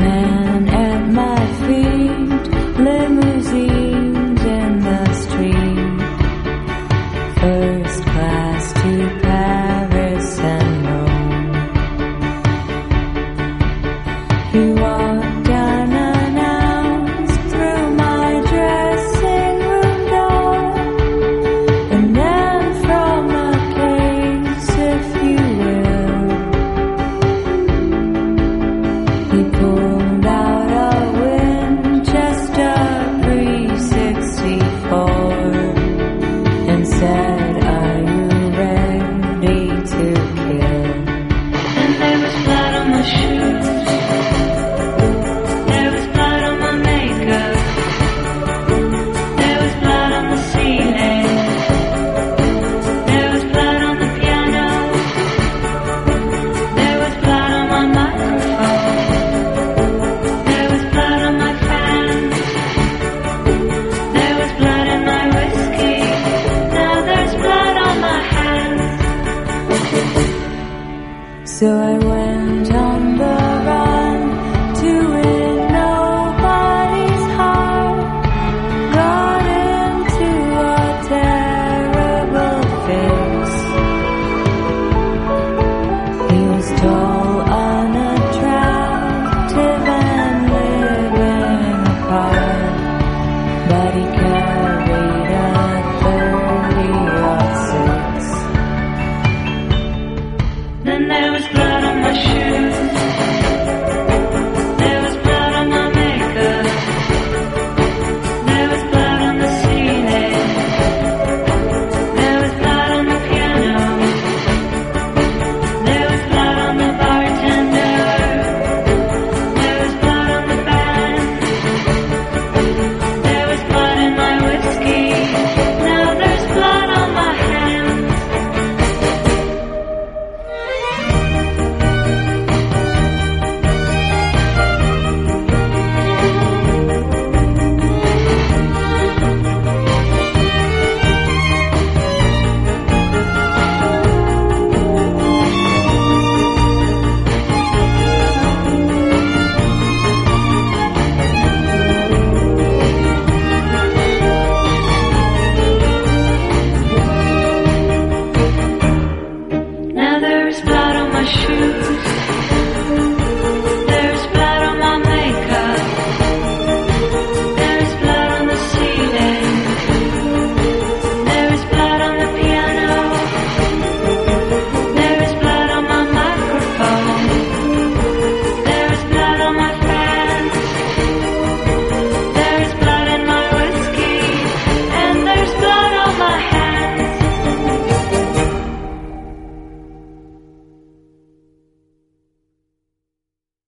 man at my feet, limousines in the street, first class to Paris and Rome. He walked unannounced through my dressing room door, and then from a case, if you will, he pulled out a Winchester 364 and said, "Are you ready to kill?" And there was blood on my shoes, there was blood on my makeup, there was blood on the ceiling, there was blood on the piano, there was blood on my microphone, there was blood on my fan, there was blood in my whiskey, now there's blood on my hands. So I went on the run to win nobody's heart, got into a terrible fix. He was tall, unattractive, and living apart, but he carried a 30-06. Then there was blood on my shoes, there was blood on my makeup, there was blood on the ceiling, there was blood on the piano, there was blood on the bartender, there was blood on the band, there was blood in my whiskey, now there's blood on my hands. Now there is blood on my shoes,